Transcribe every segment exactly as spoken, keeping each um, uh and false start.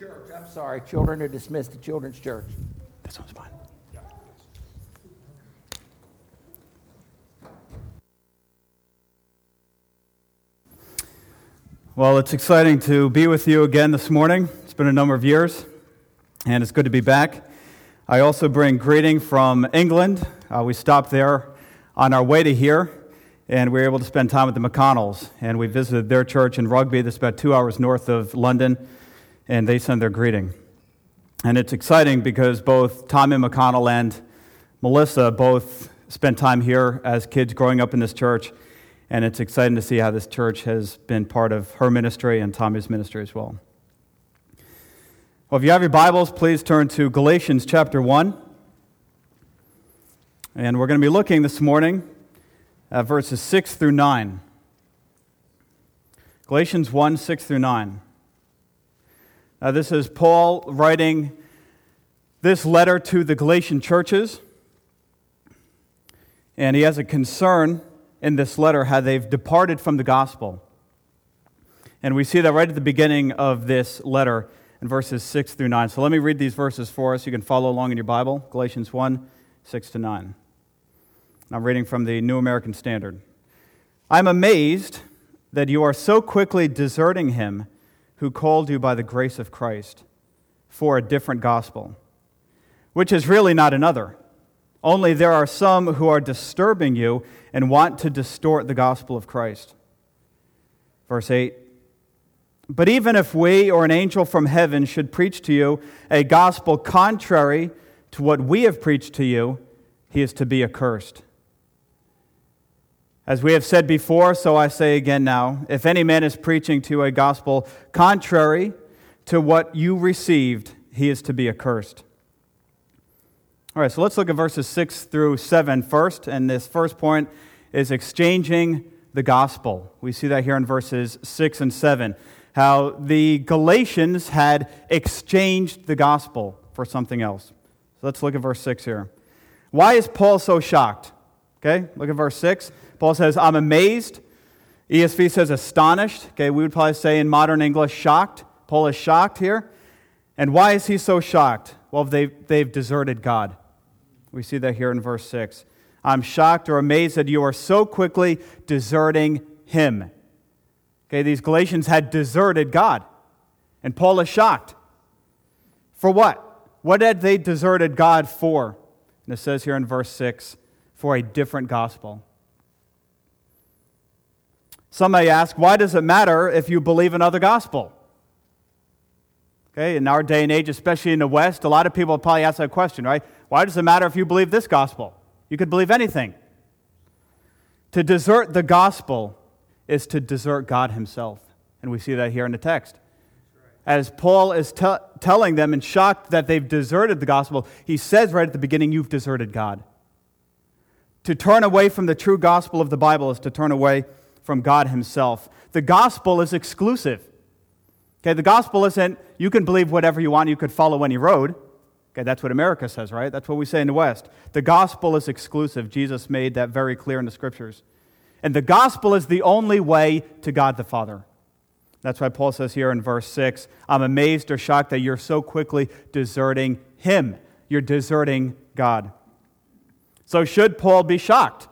church. I'm sorry. Children are dismissed to children's church. This one's fine. Well, it's exciting to be with you again this morning. It's been a number of years, and it's good to be back. I also bring greeting from England. Uh, we stopped there on our way to here, and we were able to spend time with the McConnells, and we visited their church in Rugby that's about two hours north of London, and they send their greeting. And it's exciting because both Tommy McConnell and Melissa both spent time here as kids growing up in this church, and it's exciting to see how this church has been part of her ministry and Tommy's ministry as well. Well, if you have your Bibles, please turn to Galatians chapter one. And we're going to be looking this morning at verses six through nine. Galatians one, six through nine. Now, this is Paul writing this letter to the Galatian churches. And he has a concern in this letter how they've departed from the gospel. And we see that right at the beginning of this letter in verses six through nine. So let me read these verses for us. You can follow along in your Bible. Galatians one, six to nine. I'm reading from the New American Standard. I'm amazed that you are so quickly deserting him who called you by the grace of Christ for a different gospel, which is really not another. Only there are some who are disturbing you and want to distort the gospel of Christ. Verse eight. But even if we or an angel from heaven should preach to you a gospel contrary to what we have preached to you, he is to be accursed. As we have said before, so I say again now, if any man is preaching to you a gospel contrary to what you received, he is to be accursed. All right, so let's look at verses six through seven first, and this first point is exchanging the gospel. We see that here in verses six and seven, how the Galatians had exchanged the gospel for something else. So let's look at verse six here. Why is Paul so shocked? Okay, look at verse six. Paul says, I'm amazed. E S V says astonished. Okay, we would probably say in modern English, shocked. Paul is shocked here. And why is he so shocked? Well, they've, they've deserted God. We see that here in verse six. I'm shocked or amazed that you are so quickly deserting him. Okay, these Galatians had deserted God. And Paul is shocked. For what? What had they deserted God for? And it says here in verse six, for a different gospel. Some may ask, why does it matter if you believe another gospel? Okay, in our day and age, especially in the West, a lot of people probably ask that question, right? Why does it matter if you believe this gospel? You could believe anything. To desert the gospel is to desert God himself. And we see that here in the text. As Paul is t- telling them and shocked that they've deserted the gospel, he says right at the beginning, you've deserted God. To turn away from the true gospel of the Bible is to turn away from God himself. The gospel is exclusive. Okay, the gospel isn't, you can believe whatever you want, you could follow any road. Okay, that's what America says, right? That's what we say in the West. The gospel is exclusive. Jesus made that very clear in the scriptures. And the gospel is the only way to God the Father. That's why Paul says here in verse six, I'm amazed or shocked that you're so quickly deserting him. You're deserting God. So should Paul be shocked?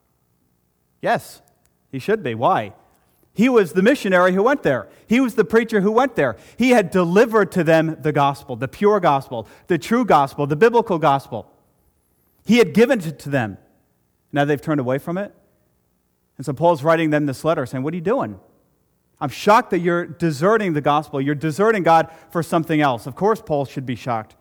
Yes, he should be. Why? He was the missionary who went there. He was the preacher who went there. He had delivered to them the gospel, the pure gospel, the true gospel, the biblical gospel. He had given it to them. Now they've turned away from it. And so Paul's writing them this letter saying, what are you doing? I'm shocked that you're deserting the gospel. You're deserting God for something else. Of course, Paul should be shocked.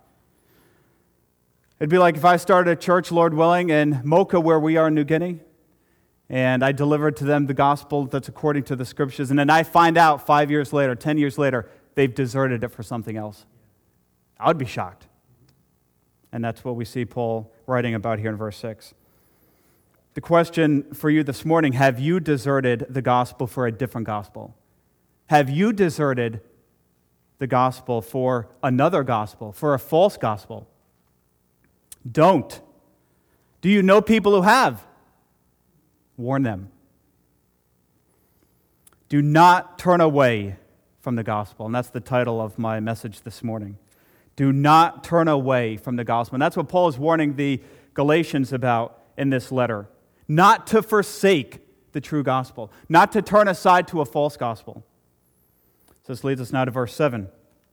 It'd be like if I started a church, Lord willing, in Mocha, where we are in New Guinea, and I delivered to them the gospel that's according to the scriptures, and then I find out five years later, ten years later, they've deserted it for something else. I would be shocked. And that's what we see Paul writing about here in verse six. The question for you this morning, have you deserted the gospel for a different gospel? Have you deserted the gospel for another gospel, for a false gospel? Don't. Do you know people who have? Warn them. Do not turn away from the gospel. And that's the title of my message this morning. Do not turn away from the gospel. And that's what Paul is warning the Galatians about in this letter. Not to forsake the true gospel. Not to turn aside to a false gospel. So this leads us now to verse seven.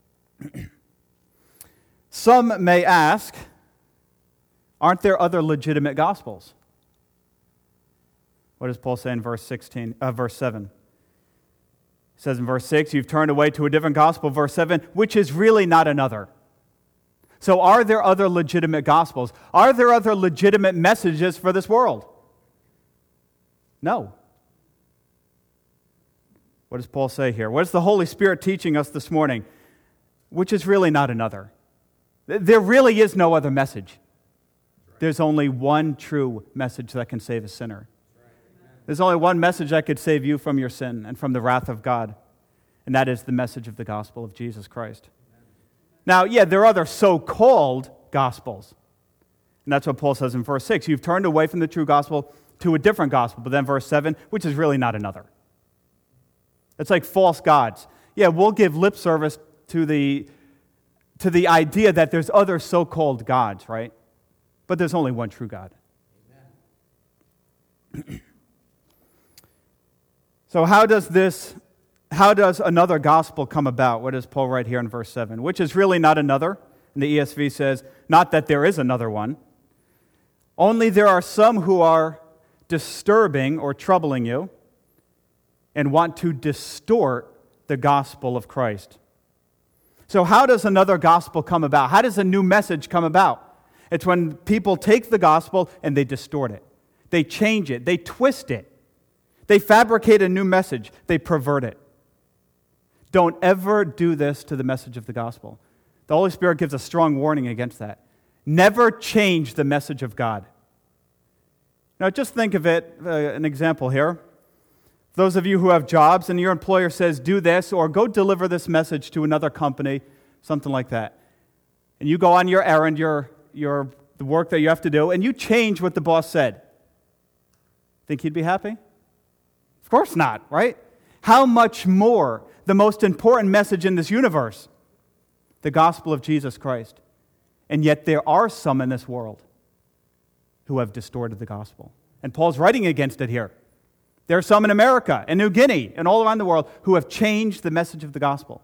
Some may ask, aren't there other legitimate gospels? What does Paul say in verse sixteen, uh, verse seven? It says in verse six, you've turned away to a different gospel. Verse seven, which is really not another. So are there other legitimate gospels? Are there other legitimate messages for this world? No. What does Paul say here? What is the Holy Spirit teaching us this morning? Which is really not another. There really is no other message. There's only one true message that can save a sinner. There's only one message that could save you from your sin and from the wrath of God, and that is the message of the gospel of Jesus Christ. Now, yeah, there are other so-called gospels, and that's what Paul says in verse six. You've turned away from the true gospel to a different gospel, but then verse seven, which is really not another. It's like false gods. Yeah, we'll give lip service to the, to the idea that there's other so-called gods, right? But there's only one true God. So how does this, how does another gospel come about? What does Paul write here in verse seven? Which is really not another. And the E S V says, not that there is another one. Only there are some who are disturbing or troubling you and want to distort the gospel of Christ. So how does another gospel come about? How does a new message come about? It's when people take the gospel and they distort it. They change it. They twist it. They fabricate a new message. They pervert it. Don't ever do this to the message of the gospel. The Holy Spirit gives a strong warning against that. Never change the message of God. Now just think of it, uh, an example here. Those of you who have jobs and your employer says, do this or go deliver this message to another company, something like that. And you go on your errand, your, your, the work that you have to do, and you change what the boss said. Think he'd be happy? Of course not, right? How much more the most important message in this universe, the gospel of Jesus Christ. And yet there are some in this world who have distorted the gospel. And Paul's writing against it here. There are some in America, in New Guinea, and all around the world who have changed the message of the gospel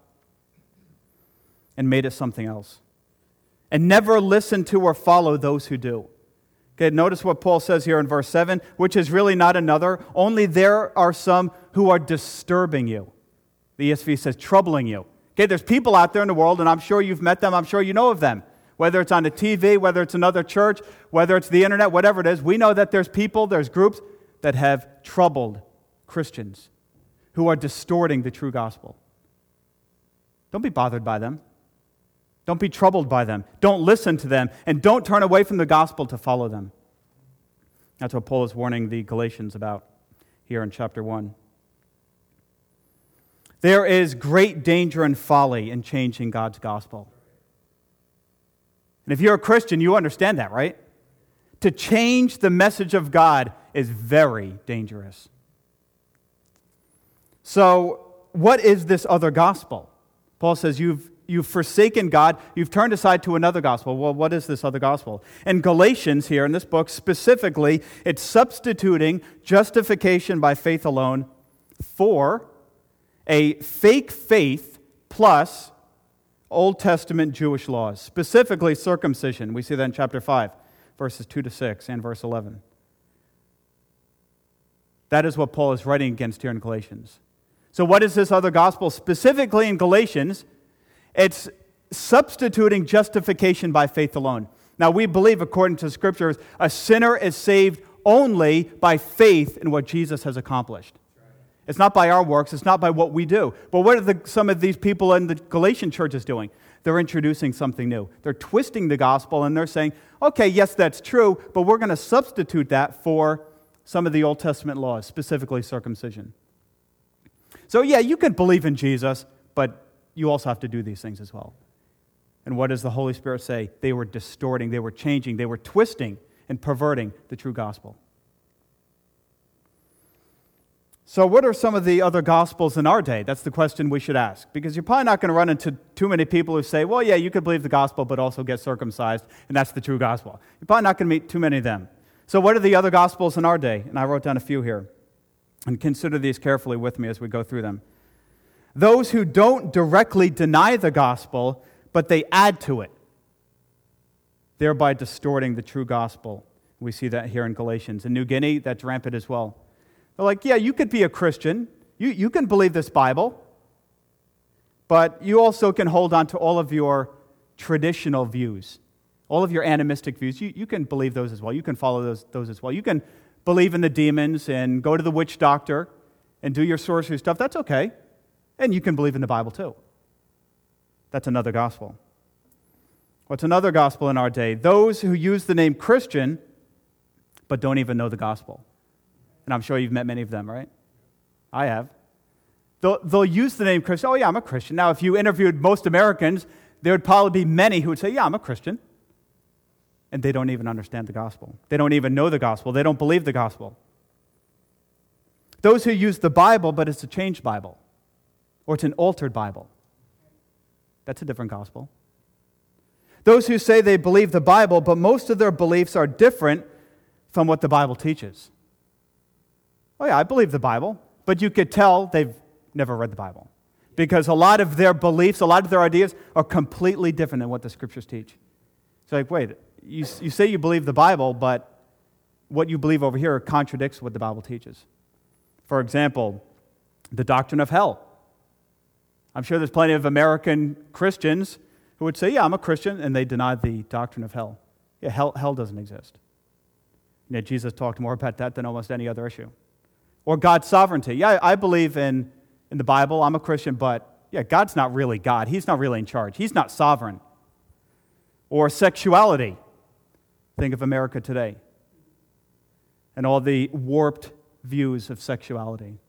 and made it something else. And never listen to or follow those who do. Okay, notice what Paul says here in verse seven, which is really not another. Only there are some who are disturbing you. The E S V says troubling you. Okay, there's people out there in the world, and I'm sure you've met them. I'm sure you know of them. Whether it's on the T V, whether it's another church, whether it's the internet, whatever it is, we know that there's people, there's groups that have troubled Christians who are distorting the true gospel. Don't be bothered by them. Don't be troubled by them. Don't listen to them. And don't turn away from the gospel to follow them. That's what Paul is warning the Galatians about here in chapter one. There is great danger and folly in changing God's gospel. And if you're a Christian, you understand that, right? To change the message of God is very dangerous. So, what is this other gospel? Paul says you've You've forsaken God. You've turned aside to another gospel. Well, what is this other gospel? In Galatians here, in this book, specifically, it's substituting justification by faith alone for a fake faith plus Old Testament Jewish laws, specifically circumcision. We see that in chapter five, verses two to six and verse eleven. That is what Paul is writing against here in Galatians. So what is this other gospel? Specifically in Galatians, it's substituting justification by faith alone. Now, we believe, according to Scriptures, a sinner is saved only by faith in what Jesus has accomplished. It's not by our works. It's not by what we do. But what are the, some of these people in the Galatian churches doing? They're introducing something new. They're twisting the gospel, and they're saying, okay, yes, that's true, but we're going to substitute that for some of the Old Testament laws, specifically circumcision. So, yeah, you can believe in Jesus, but you also have to do these things as well. And what does the Holy Spirit say? They were distorting, they were changing, they were twisting and perverting the true gospel. So what are some of the other gospels in our day? That's the question we should ask. Because you're probably not going to run into too many people who say, well, yeah, you could believe the gospel, but also get circumcised, and that's the true gospel. You're probably not going to meet too many of them. So what are the other gospels in our day? And I wrote down a few here. And consider these carefully with me as we go through them. Those who don't directly deny the gospel, but they add to it, thereby distorting the true gospel. We see that here in Galatians. In New Guinea, that's rampant as well. They're like, yeah, you could be a Christian. You, you can believe this Bible. But you also can hold on to all of your traditional views, all of your animistic views. You, you can believe those as well. You can follow those, those as well. You can believe in the demons and go to the witch doctor and do your sorcery stuff. That's okay. And you can believe in the Bible too. That's another gospel. What's another gospel in our day? Those who use the name Christian but don't even know the gospel. And I'm sure you've met many of them, right? I have. They'll, they'll use the name Christian. Oh, yeah, I'm a Christian. Now, if you interviewed most Americans, there would probably be many who would say, yeah, I'm a Christian. And they don't even understand the gospel. They don't even know the gospel. They don't believe the gospel. Those who use the Bible, but it's a changed Bible, or it's an altered Bible. That's a different gospel. Those who say they believe the Bible, but most of their beliefs are different from what the Bible teaches. Oh yeah, I believe the Bible, but you could tell they've never read the Bible. Because a lot of their beliefs, a lot of their ideas are completely different than what the Scriptures teach. It's like, wait, you, you say you believe the Bible, but what you believe over here contradicts what the Bible teaches. For example, the doctrine of hell. I'm sure there's plenty of American Christians who would say, yeah, I'm a Christian, and they deny the doctrine of hell. Yeah, hell, hell doesn't exist. And yet Jesus talked more about that than almost any other issue. Or God's sovereignty. Yeah, I believe in, in the Bible. I'm a Christian, but yeah, God's not really God. He's not really in charge. He's not sovereign. Or sexuality. Think of America today and all the warped views of sexuality.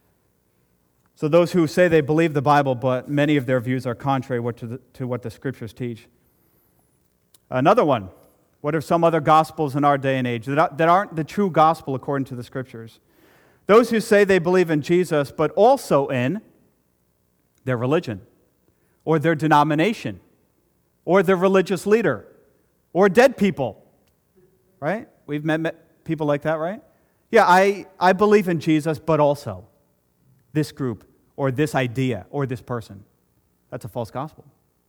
So those who say they believe the Bible, but many of their views are contrary to, the, to what the Scriptures teach. Another one. What are some other gospels in our day and age that aren't the true gospel according to the Scriptures? Those who say they believe in Jesus, but also in their religion, or their denomination, or their religious leader, or dead people, right? We've met, met people like that, right? Yeah, I, I believe in Jesus, but also this group, or this idea, or this person. That's a false gospel.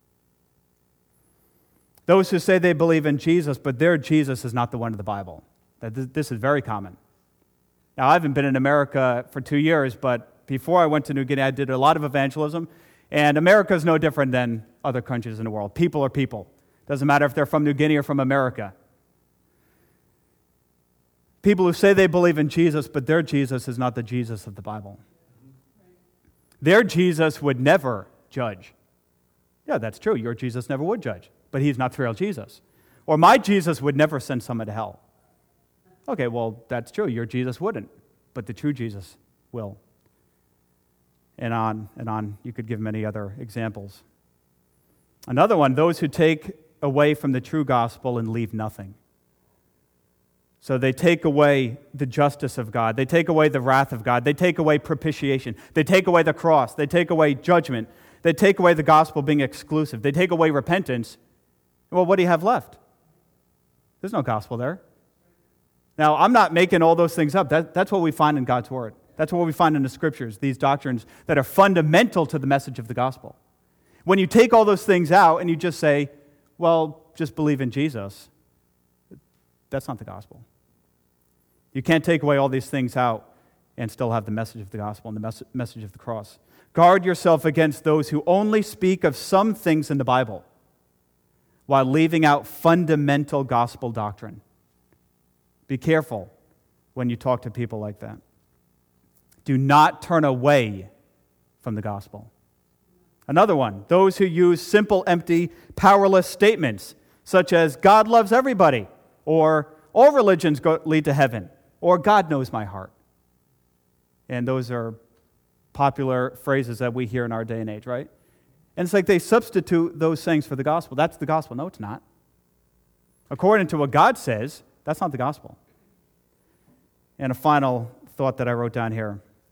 Those who say they believe in Jesus, but their Jesus is not the one of the Bible. This is very common. Now, I haven't been in America for two years, but before I went to New Guinea, I did a lot of evangelism, and America is no different than other countries in the world. People are people. Doesn't matter if they're from New Guinea or from America. People who say they believe in Jesus, but their Jesus is not the Jesus of the Bible. Their Jesus would never judge. Yeah, that's true. Your Jesus never would judge, but he's not the real Jesus. Or my Jesus would never send someone to hell. Okay, well, that's true. Your Jesus wouldn't, but the true Jesus will. And on and on. You could give many other examples. Another one, those who take away from the true gospel and leave nothing. So they take away the justice of God. They take away the wrath of God. They take away propitiation. They take away the cross. They take away judgment. They take away the gospel being exclusive. They take away repentance. Well, what do you have left? There's no gospel there. Now, I'm not making all those things up. That, that's what we find in God's Word. That's what we find in the Scriptures, these doctrines that are fundamental to the message of the gospel. When you take all those things out and you just say, well, just believe in Jesus, that's not the gospel. You can't take away all these things out and still have the message of the gospel and the mes- message of the cross. Guard yourself against those who only speak of some things in the Bible while leaving out fundamental gospel doctrine. Be careful when you talk to people like that. Do not turn away from the gospel. Another one, those who use simple, empty, powerless statements, such as, God loves everybody, or all religions go, lead to heaven, or God knows my heart. And those are popular phrases that we hear in our day and age, right? And it's like they substitute those sayings for the gospel. That's the gospel. No, it's not. According to what God says, that's not the gospel. And a final thought that I wrote down here.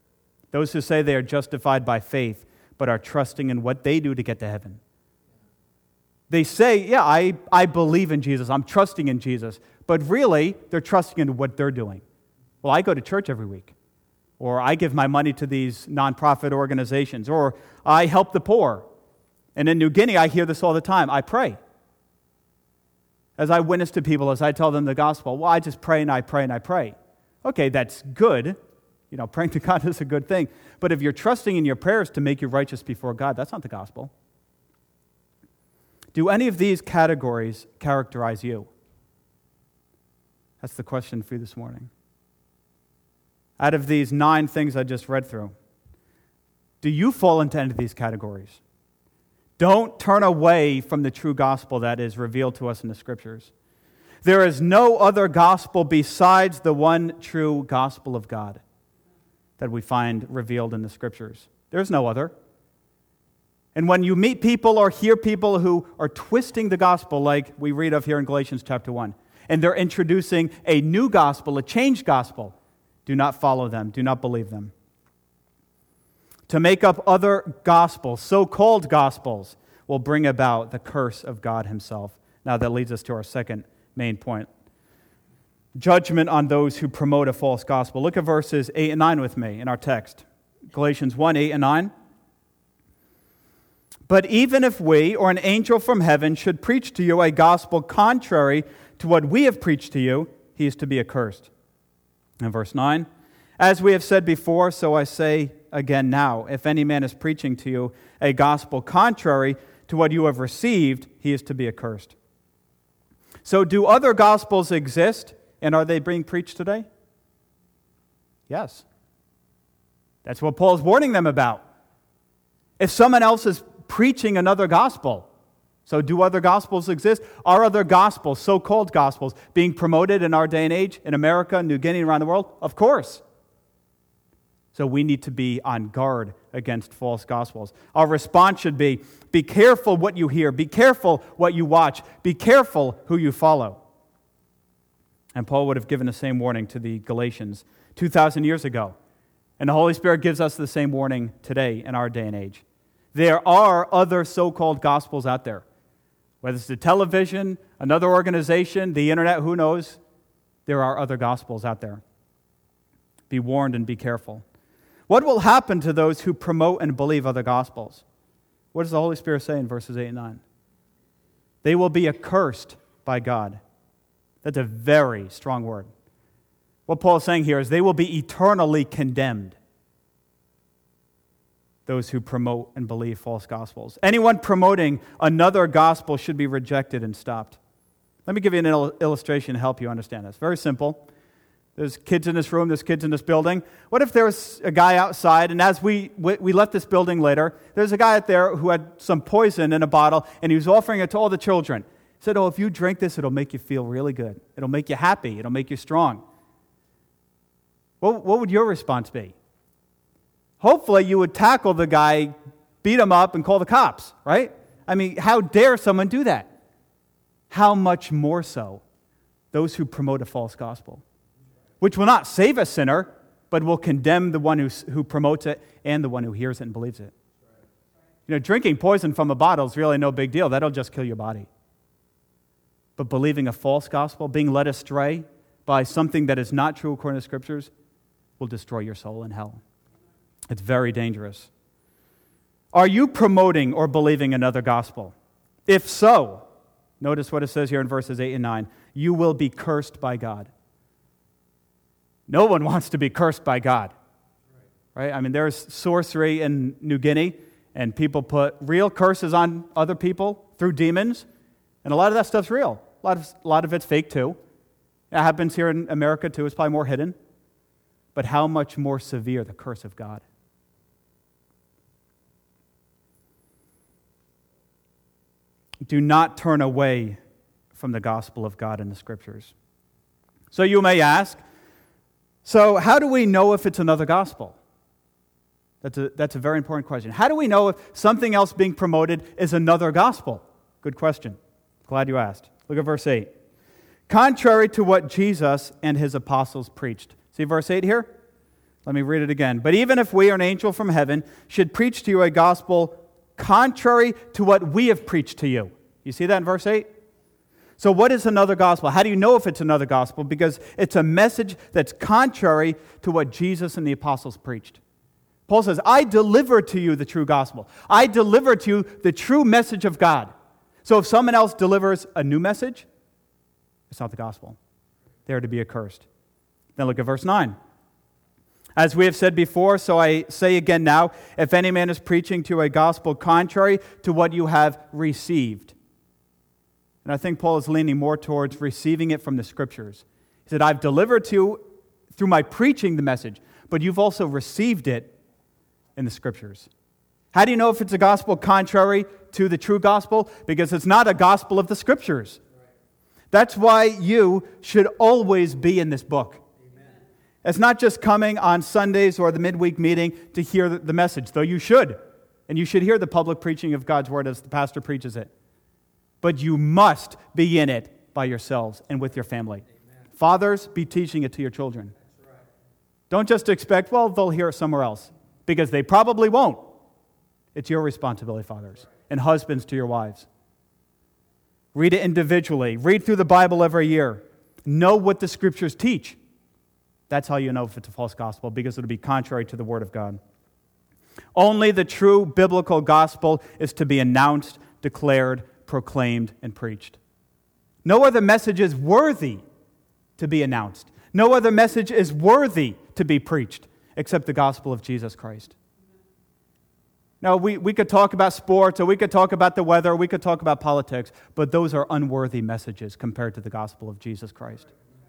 Those who say they are justified by faith, but are trusting in what they do to get to heaven. They say, yeah, I, I believe in Jesus, I'm trusting in Jesus, but really, they're trusting in what they're doing. Well, I go to church every week, or I give my money to these nonprofit organizations, or I help the poor. And in New Guinea, I hear this all the time. I pray. As I witness to people, as I tell them the gospel, well, I just pray and I pray and I pray. Okay, that's good. You know, praying to God is a good thing. But if you're trusting in your prayers to make you righteous before God, that's not the gospel. Do any of these categories characterize you? That's the question for you this morning. Out of these nine things I just read through, do you fall into any of these categories? Don't turn away from the true gospel that is revealed to us in the Scriptures. There is no other gospel besides the one true gospel of God that we find revealed in the Scriptures. There's no other. And when you meet people or hear people who are twisting the gospel, like we read of here in Galatians chapter one, and they're introducing a new gospel, a changed gospel, do not follow them, do not believe them. To make up other gospels, so-called gospels, will bring about the curse of God himself. Now that leads us to our second main point. Judgment on those who promote a false gospel. Look at verses eight and nine with me in our text. Galatians one, eight and nine. But even if we or an angel from heaven should preach to you a gospel contrary to what we have preached to you, he is to be accursed. And verse nine. As we have said before, so I say again now, if any man is preaching to you a gospel contrary to what you have received, he is to be accursed. So do other gospels exist, and are they being preached today? Yes. That's what Paul's warning them about. If someone else is preaching another gospel, so do other gospels exist? Are other gospels, so-called gospels, being promoted in our day and age, in America, New Guinea, around the world? Of course. So we need to be on guard against false gospels. Our response should be, be careful what you hear, be careful what you watch, be careful who you follow. And Paul would have given the same warning to the Galatians two thousand years ago. And the Holy Spirit gives us the same warning today in our day and age. There are other so-called gospels out there. Whether it's the television, another organization, the internet, who knows? There are other gospels out there. Be warned and be careful. What will happen to those who promote and believe other gospels? What does the Holy Spirit say in verses eight and nine? They will be accursed by God. That's a very strong word. What Paul is saying here is they will be eternally condemned. Those who promote and believe false gospels. Anyone promoting another gospel should be rejected and stopped. Let me give you an il- illustration to help you understand this. Very simple. There's kids in this room, there's kids in this building. What if there was a guy outside, and as we we left this building later, there's a guy out there who had some poison in a bottle, and he was offering it to all the children. He said, oh, if you drink this, it'll make you feel really good. It'll make you happy. It'll make you strong. What, what would your response be? Hopefully you would tackle the guy, beat him up, and call the cops, right? I mean, how dare someone do that? How much more so those who promote a false gospel, which will not save a sinner, but will condemn the one who, who promotes it and the one who hears it and believes it. You know, drinking poison from a bottle is really no big deal. That'll just kill your body. But believing a false gospel, being led astray by something that is not true according to Scriptures, will destroy your soul in hell. It's very dangerous. Are you promoting or believing another gospel? If so, notice what it says here in verses eight and nine. You will be cursed by God. No one wants to be cursed by God. Right? I mean, there's sorcery in New Guinea, and people put real curses on other people through demons, and a lot of that stuff's real. A lot of, a lot of it's fake, too. It happens here in America, too. It's probably more hidden. But how much more severe the curse of God? Do not turn away from the gospel of God in the Scriptures. So you may ask, so how do we know if it's another gospel? That's a, that's a very important question. How do we know if something else being promoted is another gospel? Good question. Glad you asked. Look at verse eight. Contrary to what Jesus and his apostles preached. See verse eight here? Let me read it again. But even if we or an angel from heaven should preach to you a gospel contrary to what we have preached to you. You see that in verse eight? So what is another gospel? How do you know if it's another gospel? Because it's a message that's contrary to what Jesus and the apostles preached. Paul says, I delivered to you the true gospel. I delivered to you the true message of God. So if someone else delivers a new message, it's not the gospel. They are to be accursed. Then look at verse nine. As we have said before, so I say again now, if any man is preaching to you a gospel contrary to what you have received. And I think Paul is leaning more towards receiving it from the Scriptures. He said, I've delivered to you through my preaching the message, but you've also received it in the Scriptures. How do you know if it's a gospel contrary to the true gospel? Because it's not a gospel of the Scriptures. That's why you should always be in this book. It's not just coming on Sundays or the midweek meeting to hear the message, though you should. And you should hear the public preaching of God's word as the pastor preaches it. But you must be in it by yourselves and with your family. Amen. Fathers, be teaching it to your children. Right. Don't just expect, well, they'll hear it somewhere else, because they probably won't. It's your responsibility, fathers, right. And husbands to your wives. Read it individually. Read through the Bible every year. Know what the Scriptures teach. That's how you know if it's a false gospel, because it'll be contrary to the Word of God. Only the true biblical gospel is to be announced, declared, proclaimed, and preached. No other message is worthy to be announced. No other message is worthy to be preached except the gospel of Jesus Christ. Now, we, we could talk about sports, or we could talk about the weather, or we could talk about politics, but those are unworthy messages compared to the gospel of Jesus Christ.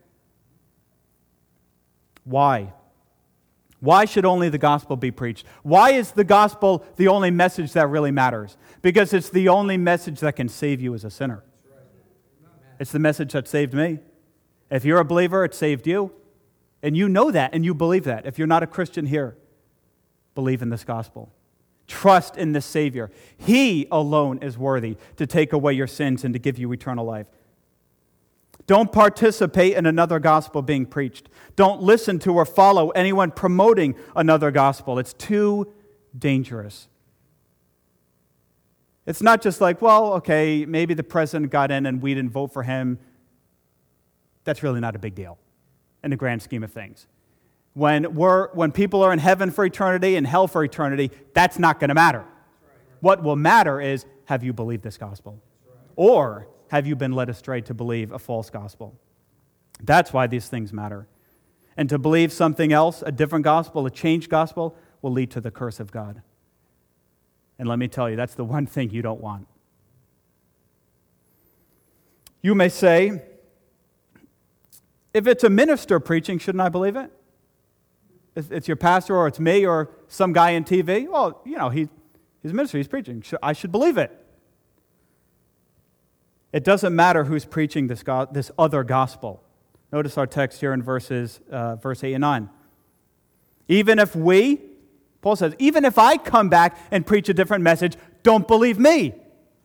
Why? Why should only the gospel be preached? Why is the gospel the only message that really matters? Because it's the only message that can save you as a sinner. It's the message that saved me. If you're a believer, it saved you. And you know that, and you believe that. If you're not a Christian here, believe in this gospel. Trust in this Savior. He alone is worthy to take away your sins and to give you eternal life. Don't participate in another gospel being preached. Don't listen to or follow anyone promoting another gospel. It's too dangerous. It's not just like, well, okay, maybe the president got in and we didn't vote for him. That's really not a big deal in the grand scheme of things. When we're when people are in heaven for eternity and hell for eternity, that's not going to matter. What will matter is, have you believed this gospel? Or have you been led astray to believe a false gospel? That's why these things matter. And to believe something else, a different gospel, a changed gospel, will lead to the curse of God. And let me tell you, that's the one thing you don't want. You may say, if it's a minister preaching, shouldn't I believe it? If it's your pastor or it's me or some guy in T V, well, you know, he, he's a minister, he's preaching. I should believe it. It doesn't matter who's preaching this, go- this other gospel. Notice our text here in verses, uh, verse eight and nine. Even if we, Paul says, even if I come back and preach a different message, don't believe me.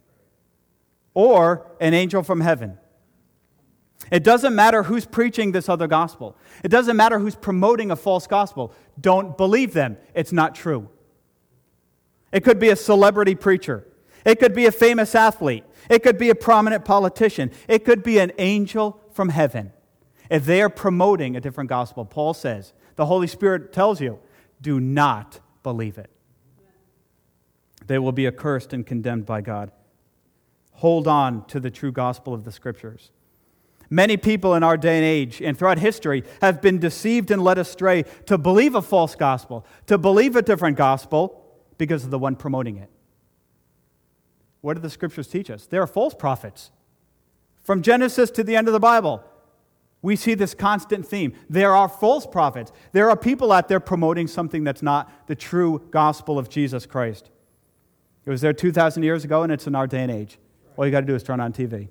Or an angel from heaven. It doesn't matter who's preaching this other gospel. It doesn't matter who's promoting a false gospel. Don't believe them. It's not true. It could be a celebrity preacher. It could be a famous athlete. It could be a prominent politician. It could be an angel from heaven. If they are promoting a different gospel, Paul says, the Holy Spirit tells you, do not believe it. They will be accursed and condemned by God. Hold on to the true gospel of the Scriptures. Many people in our day and age and throughout history have been deceived and led astray to believe a false gospel, to believe a different gospel because of the one promoting it. What do the Scriptures teach us? There are false prophets. From Genesis to the end of the Bible, we see this constant theme. There are false prophets. There are people out there promoting something that's not the true gospel of Jesus Christ. It was there two thousand years ago, and it's in our day and age. All you got to do is turn on T V.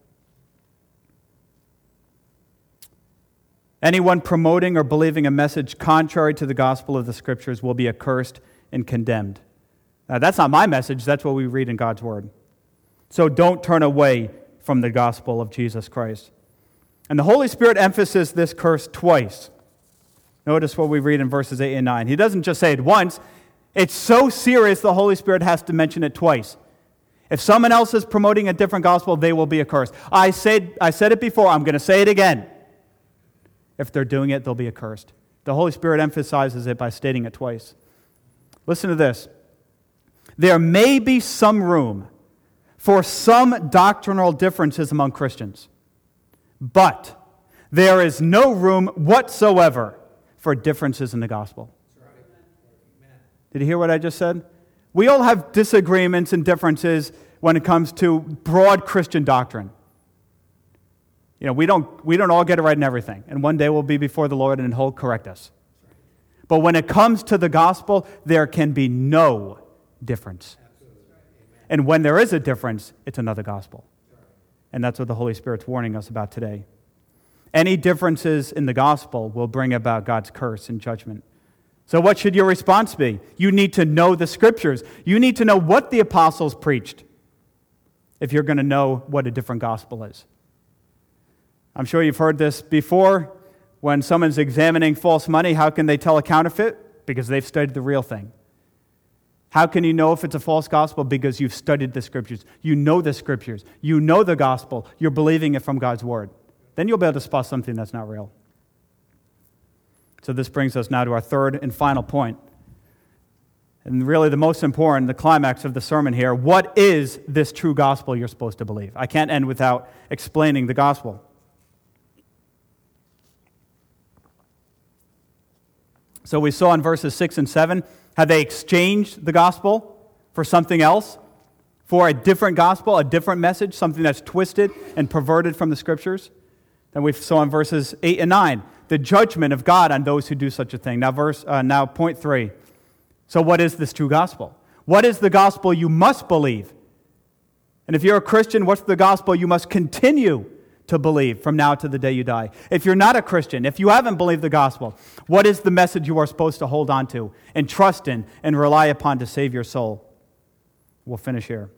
Anyone promoting or believing a message contrary to the gospel of the Scriptures will be accursed and condemned. Now, that's not my message. That's what we read in God's Word. So don't turn away from the gospel of Jesus Christ. And the Holy Spirit emphasizes this curse twice. Notice what we read in verses eight and nine. He doesn't just say it once. It's so serious the Holy Spirit has to mention it twice. If someone else is promoting a different gospel, they will be accursed. I said, I said it before, I'm going to say it again. If they're doing it, they'll be accursed. The Holy Spirit emphasizes it by stating it twice. Listen to this. There may be some room for some doctrinal differences among Christians, but there is no room whatsoever for differences in the gospel. Did you hear what I just said? We all have disagreements and differences when it comes to broad Christian doctrine. You know, we don't we don't all get it right in everything, and one day we'll be before the Lord and He'll correct us. But when it comes to the gospel, there can be no difference. And when there is a difference, it's another gospel. And that's what the Holy Spirit's warning us about today. Any differences in the gospel will bring about God's curse and judgment. So what should your response be? You need to know the Scriptures. You need to know what the apostles preached if you're going to know what a different gospel is. I'm sure you've heard this before. When someone's examining false money, how can they tell a counterfeit? Because they've studied the real thing. How can you know if it's a false gospel? Because you've studied the Scriptures. You know the Scriptures. You know the gospel. You're believing it from God's Word. Then you'll be able to spot something that's not real. So this brings us now to our third and final point. And really the most important, the climax of the sermon here. What is this true gospel you're supposed to believe? I can't end without explaining the gospel. So we saw in verses six and seven how they exchanged the gospel for something else, for a different gospel, a different message, something that's twisted and perverted from the Scriptures. Then we saw in verses eight and nine the judgment of God on those who do such a thing. Now, verse uh, now point three. So what is this true gospel? What is the gospel you must believe? And if you're a Christian, what's the gospel you must continue to believe from now to the day you die? If you're not a Christian, if you haven't believed the gospel, what is the message you are supposed to hold on to and trust in and rely upon to save your soul? We'll finish here.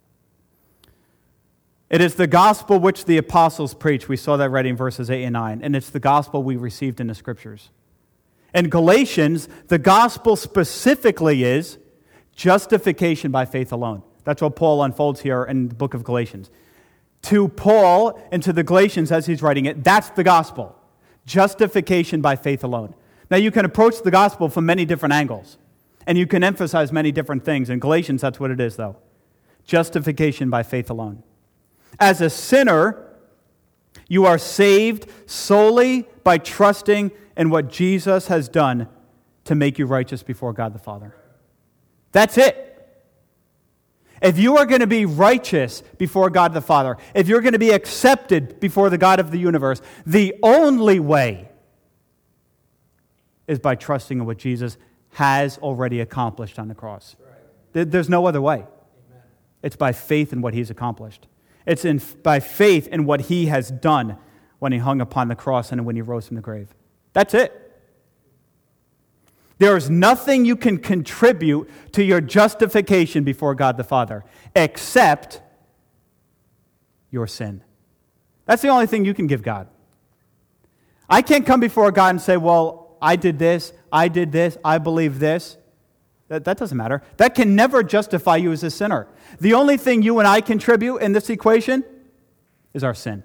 It is the gospel which the apostles preach. We saw that already in verses eight and nine. And it's the gospel we received in the Scriptures. In Galatians, the gospel specifically is justification by faith alone. That's what Paul unfolds here in the book of Galatians. To Paul and to the Galatians as he's writing it, that's the gospel. Justification by faith alone. Now you can approach the gospel from many different angles. And you can emphasize many different things. In Galatians, that's what it is, though. Justification by faith alone. As a sinner, you are saved solely by trusting in what Jesus has done to make you righteous before God the Father. That's it. If you are going to be righteous before God the Father, if you're going to be accepted before the God of the universe, the only way is by trusting in what Jesus has already accomplished on the cross. There's no other way. It's by faith in what He's accomplished. It's in, by faith in what He has done when He hung upon the cross and when He rose from the grave. That's it. There is nothing you can contribute to your justification before God the Father except your sin. That's the only thing you can give God. I can't come before God and say, well, I did this, I did this, I believe this. That, that doesn't matter. That can never justify you as a sinner. The only thing you and I contribute in this equation is our sin.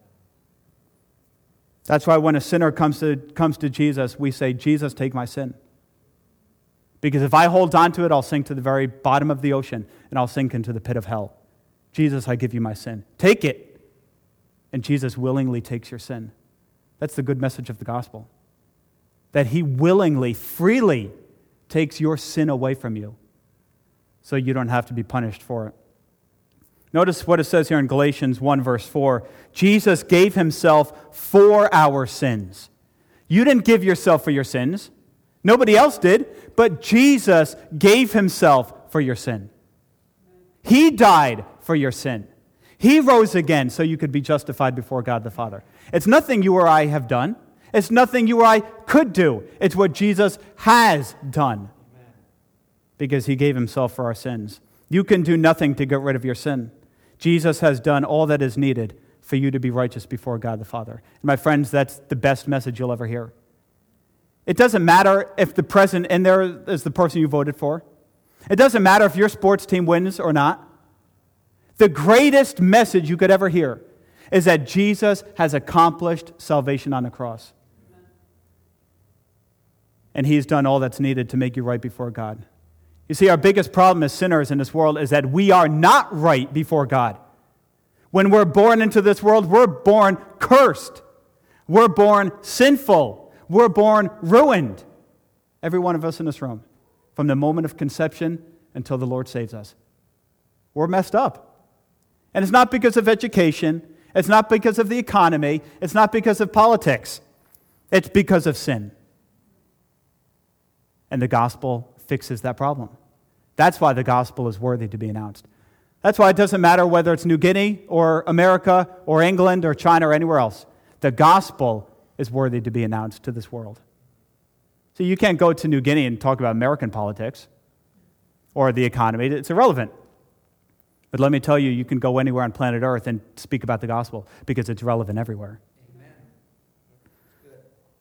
That's why when a sinner comes to, comes to Jesus, we say, Jesus, take my sin. Because if I hold on to it, I'll sink to the very bottom of the ocean, and I'll sink into the pit of hell. Jesus, I give you my sin. Take it. And Jesus willingly takes your sin. That's the good message of the gospel. That He willingly, freely takes your sin away from you so you don't have to be punished for it. Notice what it says here in Galatians one, verse four. Jesus gave Himself for our sins. You didn't give yourself for your sins. Nobody else did, but Jesus gave Himself for your sin. He died for your sin. He rose again so you could be justified before God the Father. It's nothing you or I have done. It's nothing you or I could do. It's what Jesus has done. Because He gave Himself for our sins. You can do nothing to get rid of your sin. Jesus has done all that is needed for you to be righteous before God the Father. And my friends, that's the best message you'll ever hear. It doesn't matter if the president in there is the person you voted for. It doesn't matter if your sports team wins or not. The greatest message you could ever hear is that Jesus has accomplished salvation on the cross. And he's done all that's needed to make you right before God. You see, our biggest problem as sinners in this world is that we are not right before God. When we're born into this world, we're born cursed. We're born sinful. We're born ruined. Every one of us in this room, from the moment of conception until the Lord saves us. We're messed up. And it's not because of education. It's not because of the economy. It's not because of politics. It's because of sin. And the gospel fixes that problem. That's why the gospel is worthy to be announced. That's why it doesn't matter whether it's New Guinea or America or England or China or anywhere else. The gospel is worthy to be announced to this world. So you can't go to New Guinea and talk about American politics or the economy. It's irrelevant. But let me tell you, you can go anywhere on planet Earth and speak about the gospel because it's relevant everywhere. Amen. Good.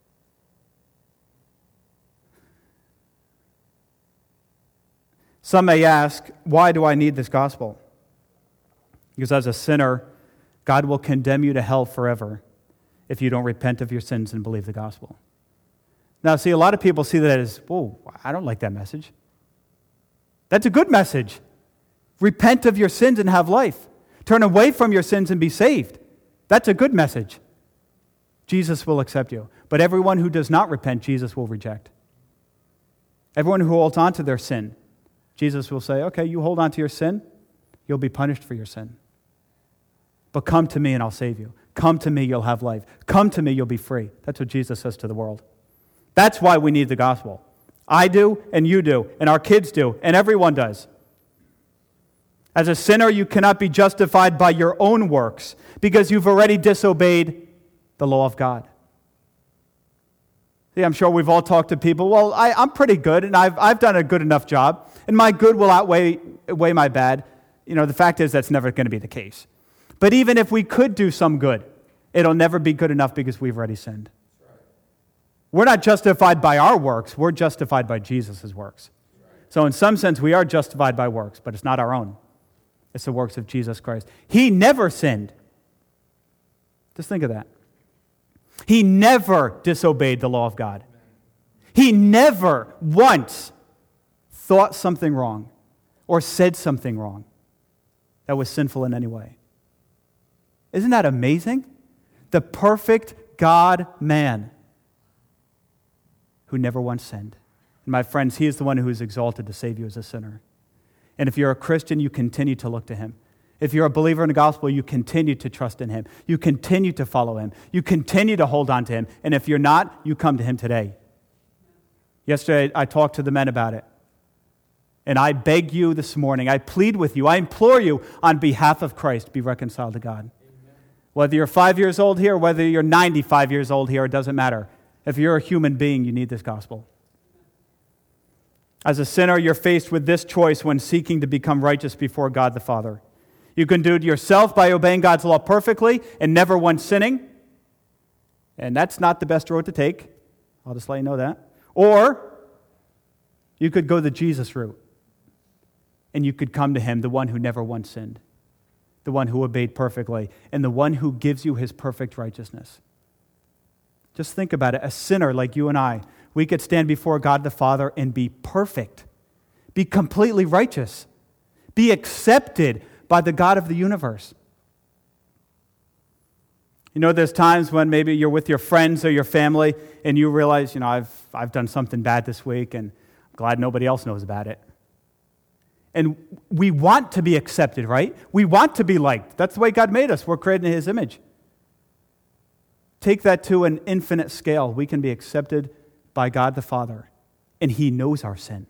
Some may ask, why do I need this gospel? Because as a sinner, God will condemn you to hell forever if you don't repent of your sins and believe the gospel. Now, see, a lot of people see that as, whoa, I don't like that message. That's a good message. Repent of your sins and have life. Turn away from your sins and be saved. That's a good message. Jesus will accept you. But everyone who does not repent, Jesus will reject. Everyone who holds on to their sin, Jesus will say, okay, you hold on to your sin, you'll be punished for your sin. But come to me and I'll save you. Come to me, you'll have life. Come to me, you'll be free. That's what Jesus says to the world. That's why we need the gospel. I do, and you do, and our kids do, and everyone does. As a sinner, you cannot be justified by your own works because you've already disobeyed the law of God. See, I'm sure we've all talked to people, well, I, I'm pretty good, and I've, I've done a good enough job, and my good will outweigh, outweigh my bad. You know, the fact is that's never going to be the case. But even if we could do some good, it'll never be good enough because we've already sinned. We're not justified by our works. We're justified by Jesus' works. So in some sense, we are justified by works, but it's not our own. It's the works of Jesus Christ. He never sinned. Just think of that. He never disobeyed the law of God. He never once thought something wrong or said something wrong that was sinful in any way. Isn't that amazing? The perfect God-man who never once sinned. And my friends, he is the one who is exalted to save you as a sinner. And if you're a Christian, you continue to look to him. If you're a believer in the gospel, you continue to trust in him. You continue to follow him. You continue to hold on to him. And if you're not, you come to him today. Yesterday, I talked to the men about it. And I beg you this morning, I plead with you, I implore you on behalf of Christ, be reconciled to God. Amen. Whether you're five years old here, whether you're ninety-five years old here, it doesn't matter. If you're a human being, you need this gospel. As a sinner, you're faced with this choice when seeking to become righteous before God the Father. You can do it yourself by obeying God's law perfectly and never once sinning. And that's not the best road to take. I'll just let you know that. Or you could go the Jesus route. And you could come to him, the one who never once sinned, the one who obeyed perfectly, and the one who gives you his perfect righteousness. Just think about it. A sinner like you and I, we could stand before God the Father and be perfect, be completely righteous, be accepted by the God of the universe. You know, there's times when maybe you're with your friends or your family and you realize, you know, I've, I've done something bad this week and I'm glad nobody else knows about it. And we want to be accepted, right? We want to be liked. That's the way God made us. We're created in his image. Take that to an infinite scale. We can be accepted by God the Father, and he knows our sin.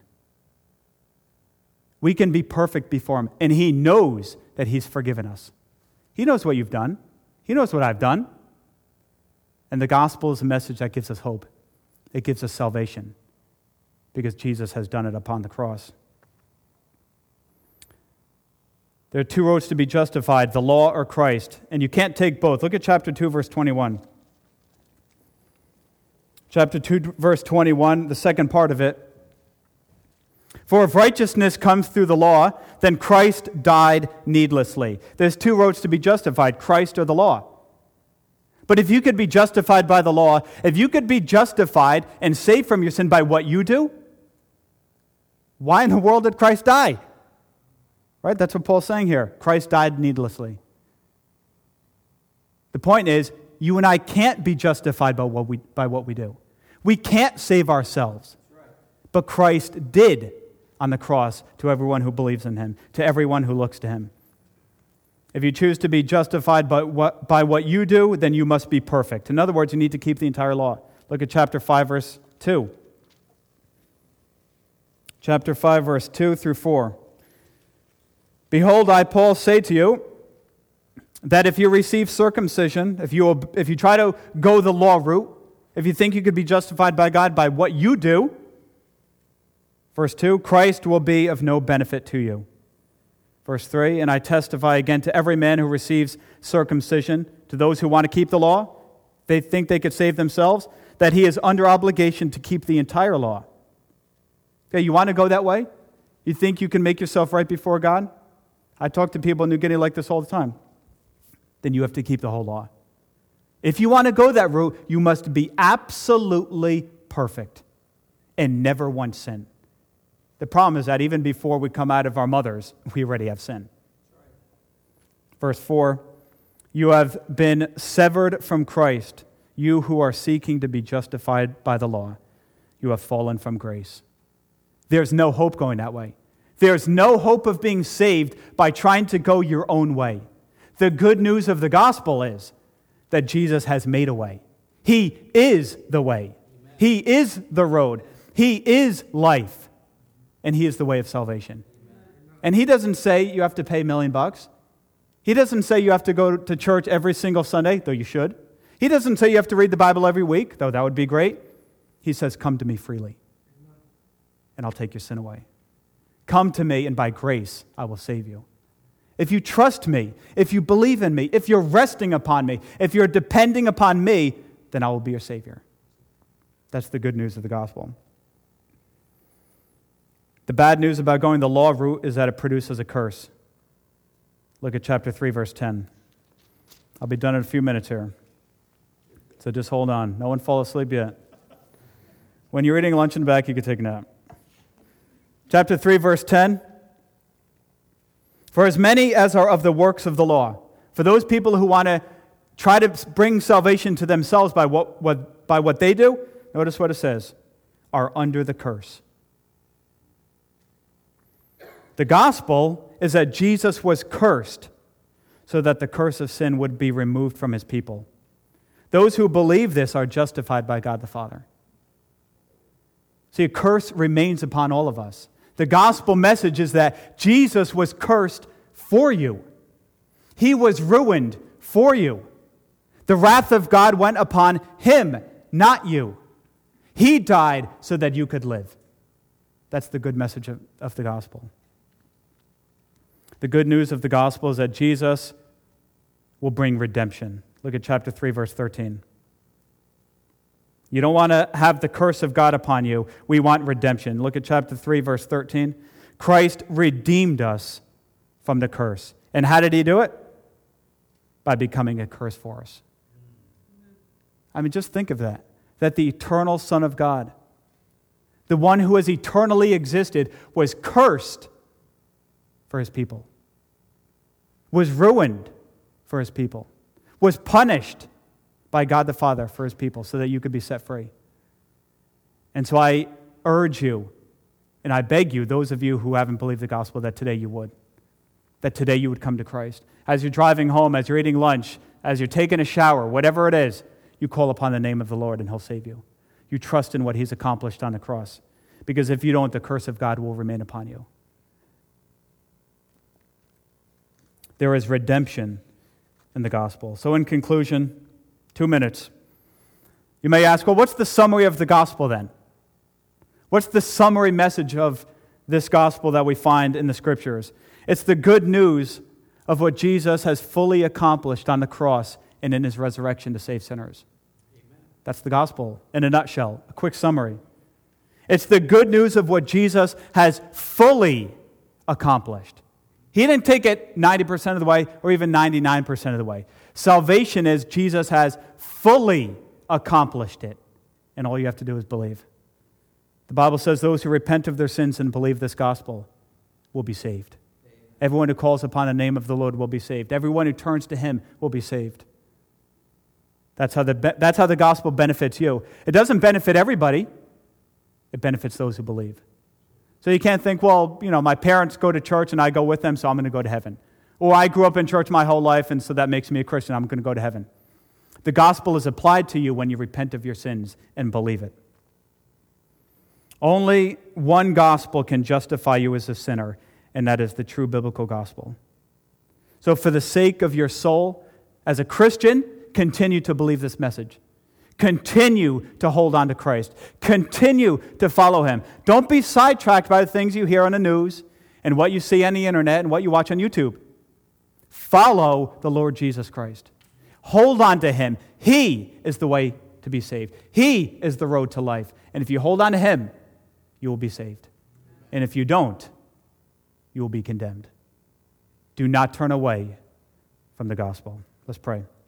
We can be perfect before him, and he knows that he's forgiven us. He knows what you've done. He knows what I've done. And the gospel is a message that gives us hope. It gives us salvation because Jesus has done it upon the cross. There are two roads to be justified, the law or Christ, and you can't take both. Look at chapter two, verse twenty-one. Chapter two, verse twenty-one, the second part of it. For if righteousness comes through the law, then Christ died needlessly. There's two roads to be justified, Christ or the law. But if you could be justified by the law, if you could be justified and saved from your sin by what you do, why in the world did Christ die? Right? That's what Paul's saying here. Christ died needlessly. The point is, you and I can't be justified by what we, by what we do. We can't save ourselves. But Christ did on the cross to everyone who believes in him, to everyone who looks to him. If you choose to be justified by what, by what you do, then you must be perfect. In other words, you need to keep the entire law. Look at chapter five, verse two. Chapter five, verse two through four. Behold, I, Paul, say to you, that if you receive circumcision, if you, if you try to go the law route, if you think you could be justified by God by what you do, verse two, Christ will be of no benefit to you. Verse three, and I testify again to every man who receives circumcision, to those who want to keep the law, they think they could save themselves, that he is under obligation to keep the entire law. Okay, you want to go that way? You think you can make yourself right before God? I talk to people in New Guinea like this all the time. Then you have to keep the whole law. If you want to go that route, you must be absolutely perfect and never once sin. The problem is that even before we come out of our mothers, we already have sin. Verse four, you have been severed from Christ, you who are seeking to be justified by the law. You have fallen from grace. There's no hope going that way. There's no hope of being saved by trying to go your own way. The good news of the gospel is that Jesus has made a way. He is the way. Amen. He is the road. He is life. And he is the way of salvation. Amen. And he doesn't say you have to pay a million bucks. He doesn't say you have to go to church every single Sunday, though you should. He doesn't say you have to read the Bible every week, though that would be great. He says, come to me freely, and I'll take your sin away. Come to me, and by grace, I will save you. If you trust me, if you believe in me, if you're resting upon me, if you're depending upon me, then I will be your Savior. That's the good news of the gospel. The bad news about going the law route is that it produces a curse. Look at chapter three, verse ten. I'll be done in a few minutes here. So just hold on. No one fall asleep yet. When you're eating lunch in the back, you can take a nap. Chapter three, verse ten. For as many as are of the works of the law, for those people who want to try to bring salvation to themselves by what, what, by what they do, notice what it says, are under the curse. The gospel is that Jesus was cursed so that the curse of sin would be removed from his people. Those who believe this are justified by God the Father. See, a curse remains upon all of us. The gospel message is that Jesus was cursed for you. He was ruined for you. The wrath of God went upon him, not you. He died so that you could live. That's the good message of, of the gospel. The good news of the gospel is that Jesus will bring redemption. Look at chapter three, verse thirteen. You don't want to have the curse of God upon you. We want redemption. Look at chapter three, verse thirteen. Christ redeemed us from the curse. And how did he do it? By becoming a curse for us. I mean, just think of that. That the eternal Son of God, the one who has eternally existed, was cursed for his people, was ruined for his people, was punished by God the Father for his people so that you could be set free. And so I urge you, and I beg you, those of you who haven't believed the gospel, that today you would. That today you would come to Christ. As you're driving home, as you're eating lunch, as you're taking a shower, whatever it is, you call upon the name of the Lord and he'll save you. You trust in what he's accomplished on the cross. Because if you don't, the curse of God will remain upon you. There is redemption in the gospel. So in conclusion, two minutes. You may ask, well, what's the summary of the gospel then? What's the summary message of this gospel that we find in the scriptures? It's the good news of what Jesus has fully accomplished on the cross and in his resurrection to save sinners. Amen. That's the gospel in a nutshell, a quick summary. It's the good news of what Jesus has fully accomplished. He didn't take it ninety percent of the way or even ninety-nine percent of the way. Salvation is Jesus has fully accomplished it, and all you have to do is believe. The Bible says those who repent of their sins and believe this gospel will be saved. Everyone who calls upon the name of the Lord will be saved. Everyone who turns to Him will be saved. That's how the, that's how the gospel benefits you. It doesn't benefit everybody. It benefits those who believe. So you can't think, well, you know, my parents go to church and I go with them, so I'm going to go to heaven. Or I grew up in church my whole life, and so that makes me a Christian. I'm going to go to heaven. The gospel is applied to you when you repent of your sins and believe it. Only one gospel can justify you as a sinner, and that is the true biblical gospel. So for the sake of your soul, as a Christian, continue to believe this message. Continue to hold on to Christ. Continue to follow Him. Don't be sidetracked by the things you hear on the news and what you see on the internet and what you watch on YouTube. Follow the Lord Jesus Christ. Hold on to Him. He is the way to be saved. He is the road to life. And if you hold on to Him, you will be saved. And if you don't, you will be condemned. Do not turn away from the gospel. Let's pray.